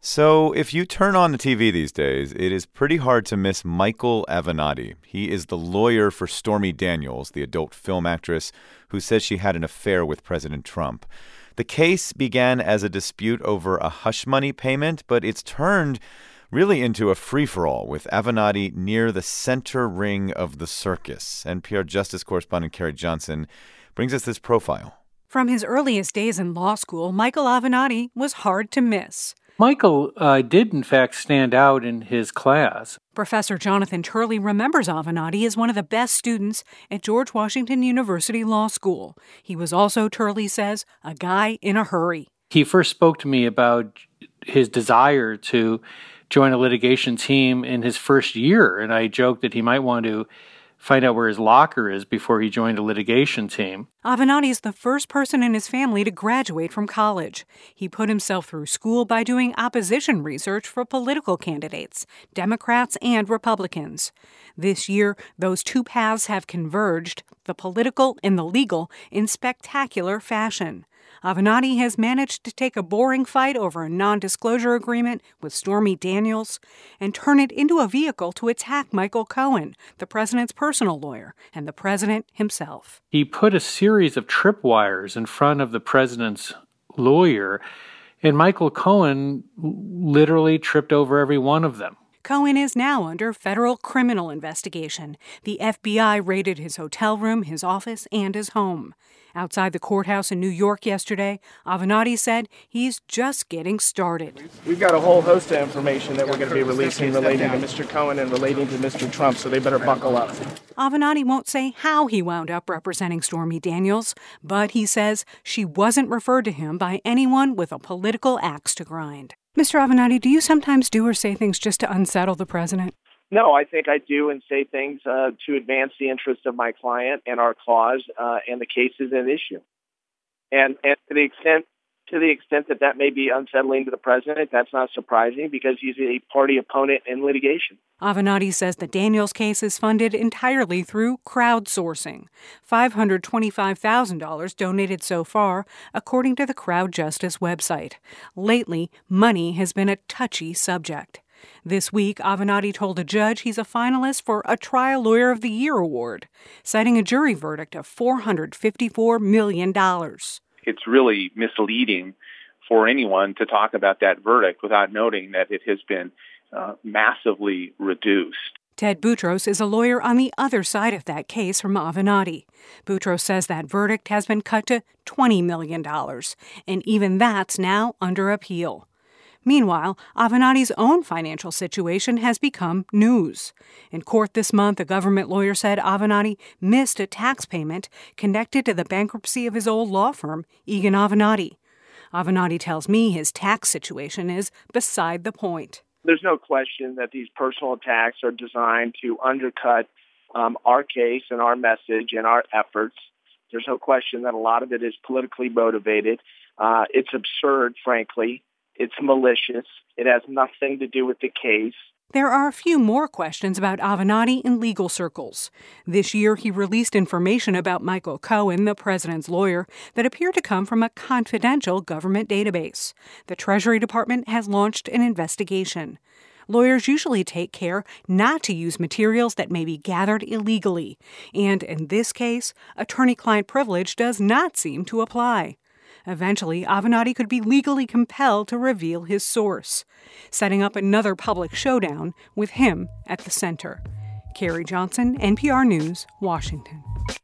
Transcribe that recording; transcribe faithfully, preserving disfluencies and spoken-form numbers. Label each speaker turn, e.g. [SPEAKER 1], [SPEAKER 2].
[SPEAKER 1] So if you turn on the T V these days, it is pretty hard to miss Michael Avenatti. He is the lawyer for Stormy Daniels, the adult film actress who says she had an affair with President Trump. The case began as a dispute over a hush money payment, but it's turned really into a free-for-all with Avenatti near the center ring of the circus. N P R Justice correspondent Carrie Johnson brings us this profile.
[SPEAKER 2] From his earliest days in law school, Michael Avenatti was hard to miss.
[SPEAKER 3] Michael uh, did, in fact, stand out in his class.
[SPEAKER 2] Professor Jonathan Turley remembers Avenatti as one of the best students at George Washington University Law School. He was also, Turley says, a guy in a hurry.
[SPEAKER 3] He first spoke to me about his desire to join a litigation team in his first year, and I joked that he might want to find out where his locker is before he joined a litigation team.
[SPEAKER 2] Avenatti is the first person in his family to graduate from college. He put himself through school by doing opposition research for political candidates, Democrats and Republicans. This year, those two paths have converged, the political and the legal, in spectacular fashion. Avenatti has managed to take a boring fight over a non-disclosure agreement with Stormy Daniels and turn it into a vehicle to attack Michael Cohen, the president's personal lawyer, and the president himself.
[SPEAKER 3] He put a series of tripwires in front of the president's lawyer, and Michael Cohen literally tripped over every one of them.
[SPEAKER 2] Cohen is now under federal criminal investigation. The F B I raided his hotel room, his office, and his home. Outside the courthouse in New York yesterday, Avenatti said he's just getting started.
[SPEAKER 4] We've got a whole host of information that we're going to be releasing relating to Mister Cohen and relating to Mister Trump, so they better buckle up.
[SPEAKER 2] Avenatti won't say how he wound up representing Stormy Daniels, but he says she wasn't referred to him by anyone with a political axe to grind. Mister Avenatti, do you sometimes do or say things just to unsettle the president?
[SPEAKER 4] No, I think I do and say things uh, to advance the interests of my client and our cause uh, and the cases at issue. And, and to the extent to the extent that that may be unsettling to the president, that's not surprising because he's a party opponent in litigation.
[SPEAKER 2] Avenatti says the Daniels case is funded entirely through crowdsourcing. five hundred twenty-five thousand dollars donated so far, according to the Crowd Justice website. Lately, money has been a touchy subject. This week, Avenatti told a judge he's a finalist for a Trial Lawyer of the Year award, citing a jury verdict of four hundred fifty-four million dollars.
[SPEAKER 5] It's really misleading for anyone to talk about that verdict without noting that it has been uh, massively reduced.
[SPEAKER 2] Ted Boutros is a lawyer on the other side of that case from Avenatti. Boutros says that verdict has been cut to twenty million dollars, and even that's now under appeal. Meanwhile, Avenatti's own financial situation has become news. In court this month, a government lawyer said Avenatti missed a tax payment connected to the bankruptcy of his old law firm, Egan Avenatti. Avenatti tells me his tax situation is beside the point.
[SPEAKER 4] There's no question that these personal attacks are designed to undercut um, our case and our message and our efforts. There's no question that a lot of it is politically motivated. Uh, it's absurd, frankly. It's malicious. It has nothing to do with the case.
[SPEAKER 2] There are a few more questions about Avenatti in legal circles. This year, he released information about Michael Cohen, the president's lawyer, that appeared to come from a confidential government database. The Treasury Department has launched an investigation. Lawyers usually take care not to use materials that may be gathered illegally. And in this case, attorney-client privilege does not seem to apply. Eventually, Avenatti could be legally compelled to reveal his source, setting up another public showdown with him at the center. Carrie Johnson, N P R News, Washington.